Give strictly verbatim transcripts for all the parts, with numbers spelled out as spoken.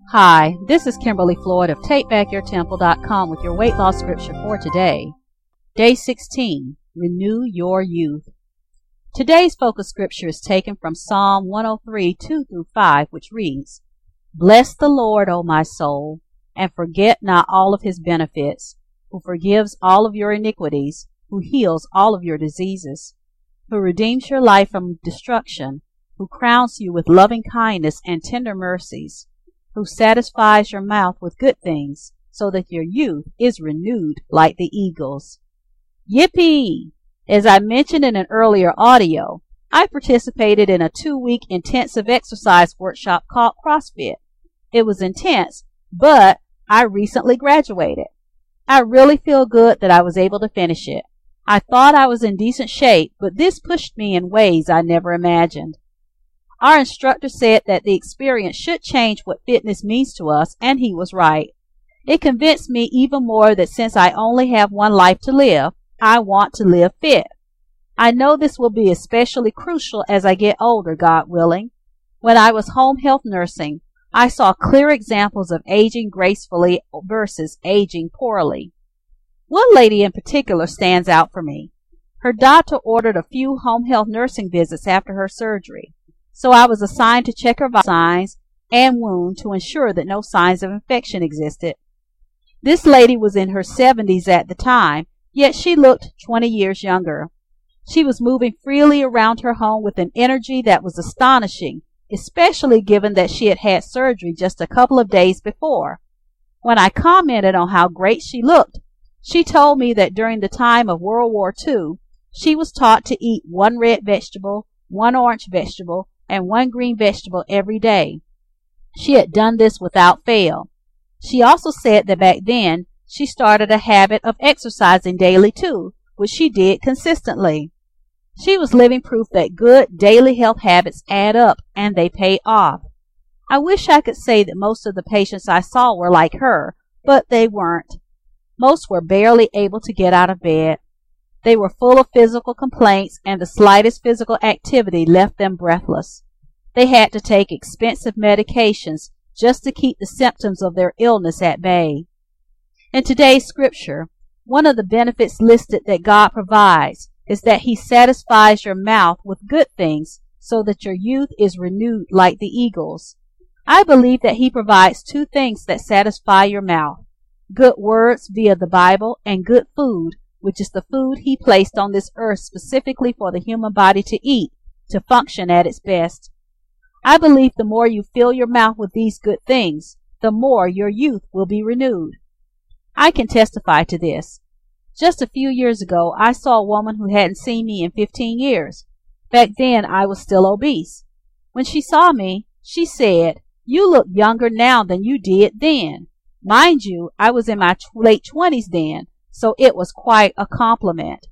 Hi, this is Kimberly Floyd of take back your temple dot com with your weight loss scripture for today. Day sixteen, Renew Your Youth. Today's focus scripture is taken from Psalm one oh three, two through five, which reads, Bless the Lord, O my soul, and forget not all of his benefits, who forgives all of your iniquities, who heals all of your diseases, who redeems your life from destruction, who crowns you with loving kindness and tender mercies, who satisfies your mouth with good things, so that your youth is renewed like the eagles. Yippee! As I mentioned in an earlier audio, I participated in a two-week intensive exercise workshop called CrossFit. It was intense, but I recently graduated. I really feel good that I was able to finish it. I thought I was in decent shape, but this pushed me in ways I never imagined. Our instructor said that the experience should change what fitness means to us, and he was right. It convinced me even more that since I only have one life to live, I want to live fit. I know this will be especially crucial as I get older, God willing. When I was home health nursing, I saw clear examples of aging gracefully versus aging poorly. One lady in particular stands out for me. Her doctor ordered a few home health nursing visits after her surgery, so I was assigned to check her vital signs and wound to ensure that no signs of infection existed. This lady was in her seventies at the time, yet she looked twenty years younger. She was moving freely around her home with an energy that was astonishing, especially given that she had had surgery just a couple of days before. When I commented on how great she looked, she told me that during the time of World War Two, she was taught to eat one red vegetable, one orange vegetable, and one green vegetable every day. She had done this without fail. She also said that back then she started a habit of exercising daily too, which she did consistently. She was living proof that good daily health habits add up and they pay off. I wish I could say that most of the patients I saw were like her, but they weren't. Most were barely able to get out of bed. They were full of physical complaints, and the slightest physical activity left them breathless. They had to take expensive medications just to keep the symptoms of their illness at bay. In today's scripture, one of the benefits listed that God provides is that he satisfies your mouth with good things so that your youth is renewed like the eagles. I believe that he provides two things that satisfy your mouth: good words via the Bible and good food, which is the food he placed on this earth specifically for the human body to eat to function at its best. I believe the more you fill your mouth with these good things, the more your youth will be renewed. I can testify to this. Just a few years ago, I saw a woman who hadn't seen me in fifteen years. Back then, I was still obese. When she saw me, she said, "You look younger now than you did then." Mind you, I was in my late twenties then, so it was quite a compliment.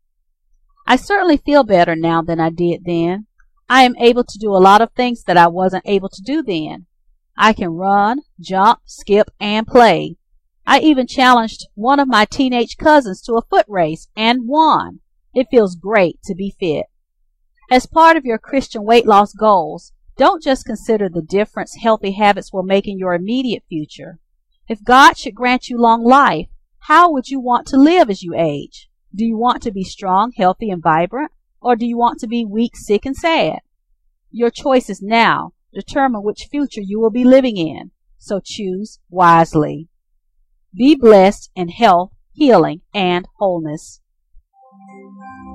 I certainly feel better now than I did then. I am able to do a lot of things that I wasn't able to do then. I can run, jump, skip, and play. I even challenged one of my teenage cousins to a foot race and won. It feels great to be fit. As part of your Christian weight loss goals, don't just consider the difference healthy habits will make in your immediate future. If God should grant you long life, how would you want to live as you age? Do you want to be strong, healthy, and vibrant? Or do you want to be weak, sick, and sad? Your choices now determine which future you will be living in, so choose wisely. Be blessed in health, healing, and wholeness.